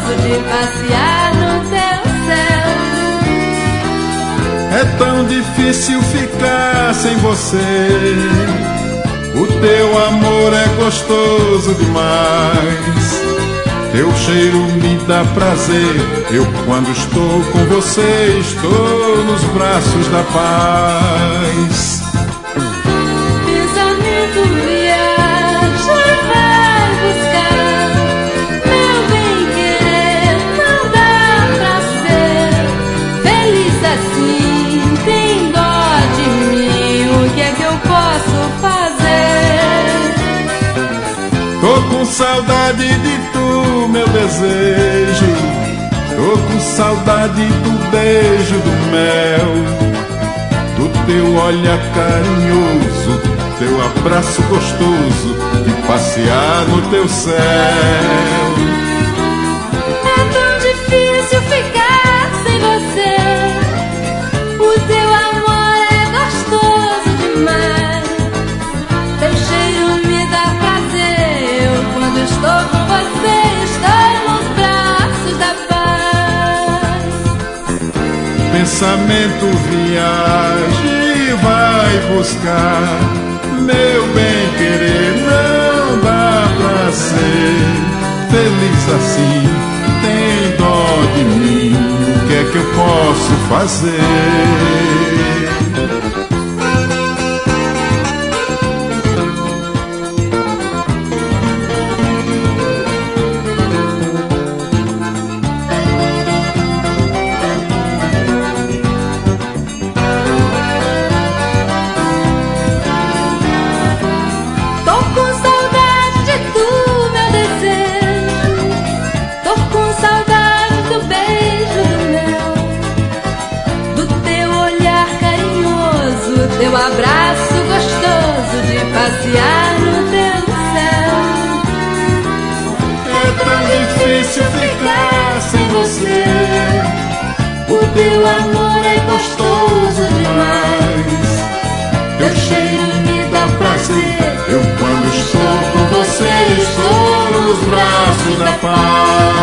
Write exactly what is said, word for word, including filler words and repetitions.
gostoso de passear no teu céu. É tão difícil ficar sem você. O teu amor é gostoso demais. Teu cheiro me dá prazer. Eu, quando estou com você, estou nos braços da paz. Pensamento viaja e vai buscar. Meu bem-querer não dá pra ser feliz assim. Tem dó de mim, o que é que eu posso fazer? Tô com saudade de tu, meu desejo. Tô com saudade do beijo, do mel, do teu olhar carinhoso, teu abraço gostoso, de passear no teu céu. É tão difícil ficar sem você. O teu amor é gostoso demais. Teu cheiro me dá prazer. Eu, quando estou com você, estou nos braços da paz. Pensamento viaja e vai buscar. Meu bem-querer não dá pra ser feliz assim. Tem dó de mim, o que é que eu posso fazer? Teu abraço gostoso de passear no teu céu. É tão difícil ficar sem você. O teu amor é gostoso demais. Teu cheiro me dá prazer. Eu, quando estou com você, estou nos braços da paz.